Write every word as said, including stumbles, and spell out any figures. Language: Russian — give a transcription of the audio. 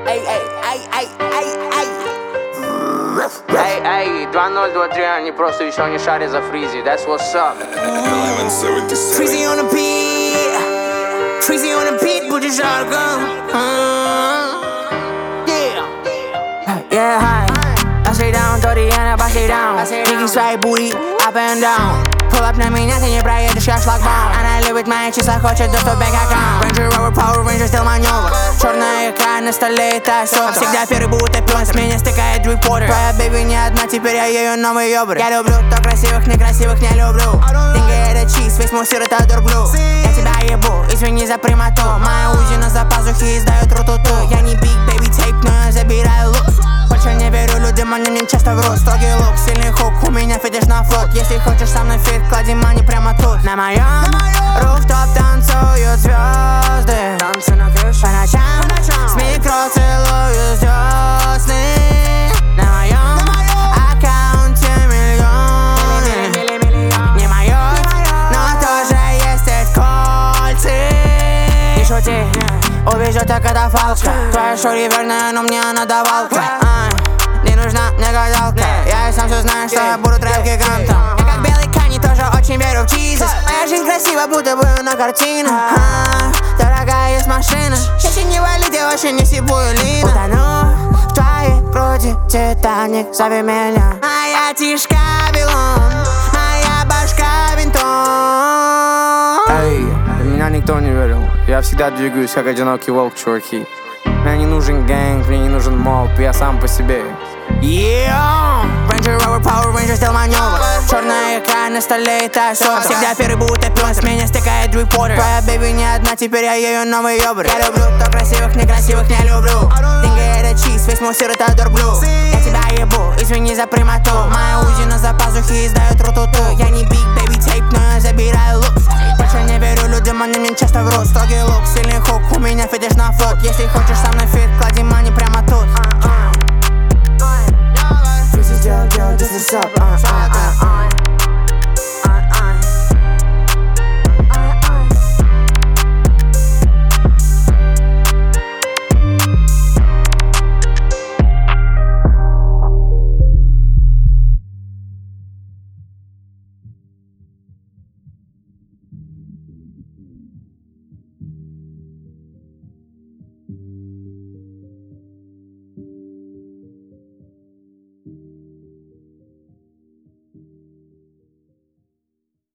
Эй, эй, эй, эй, эй, эй. Эй, эй, два ноль два три, они просто еще не шарят за Фризи. That's what's up. Freezy on the beat, Freezy on the beat, будет жарко. Yeah, yeah, hi. I stay down, то я на stay down. Двигай свои booty up and down. Pull up на меня, ты не проедешь, я шлагбаум. Она любит мои числа, хочет доступ к аккаунт. Range Rover, Power Ranger, стил маневр. Черный экран на столе, это особо. Всегда первый будто пёс, с меня стыкает репортер. Твоя бэби не одна, теперь я ее новый ёбр. Я люблю то красивых, некрасивых не люблю. Деньги это чиз, весь мой сыр это дурглю. Я тебя ебу, извини за прямоту. Моя узи на за пазухи издает ру-ту-ту. Я не big baby tape, но я забираю лук. Больше не верю людям, они мне часто врут. Строгий лук, сильный хук, у меня фетиш на флот. Если хочешь со мной фит, клади мани прямо тут. На моем руфтоп танцуют звезды. Танцы на крыше по ночам, с микро целую звезды. На моем аккаунте миллионы. Не моё, но тоже есть эти кольцы. Не шути, увезет так эта фалка. Твоя шори верная, но мне она давалка. Не нужна мне гадалка. Я и сам все знаю, что я буду трэп-гигантом. Я как белый Кани, тоже очень верю в Jesus. Моя жизнь красива, будто бы на картинах. а, Дорогая, есть машина. Если не валить, я вообще не сибую лина. Утону в твоей груди, Титаник, зови меня. Моя тишка Вавилон, моя башка винтом. Эй, в меня никто не верил. Я всегда двигаюсь, как одинокий волк, чуваки. Мне не нужен гэнг, мне не нужен моб, я сам по себе. Yeah! Range Rover, Power Ranger, стил маневр. Черный экран на столе, это особо. Всегда первый будто пёс, с меня стыкает репортер. Твоя бэби не одна, теперь я ее новый ёбр. Я люблю то красивых, некрасивых не люблю. Деньги это чиз, весь мой сыр это дурглю. Я тебя ебу, извини за прямоту. Моя узи на за пазухи издает ру-ту-ту. Я не big baby tape, но я забираю лук. Больше не верю людям, они мне часто врут. Строгий лук, сильный хук, у меня фетиш на флот. Если хочешь со мной